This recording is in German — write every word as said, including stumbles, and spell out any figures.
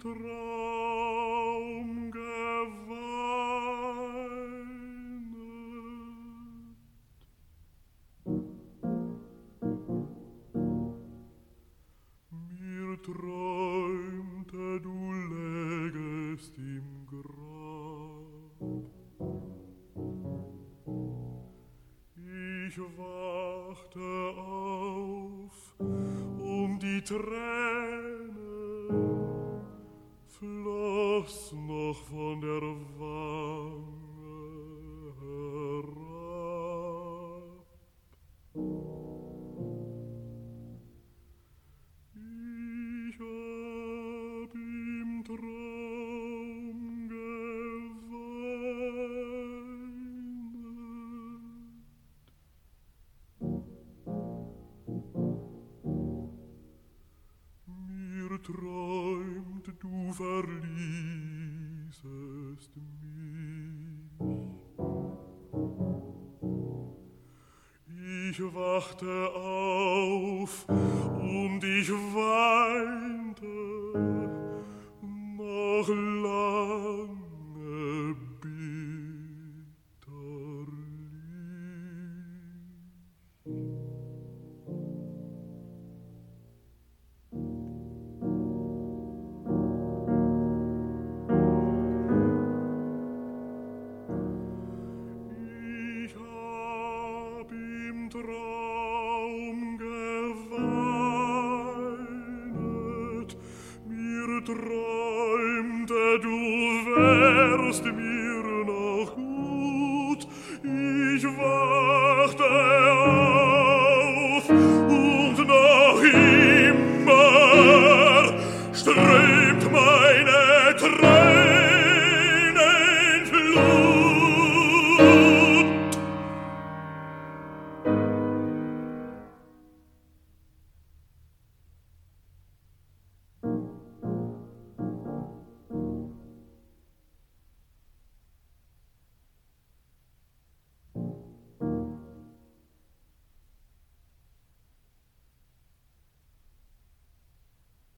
Traum geweinet. Mir träumte, du lägest im Grab. Ich wachte auf, um die Träne floss noch von der Wange herab. Ich hab im Traum geweint. Mir träumt, du verließest mich. Ich wachte auf und ich weinte noch lange bitterlich. Ich hab im Traum geweint, mir träumte, du wärst mir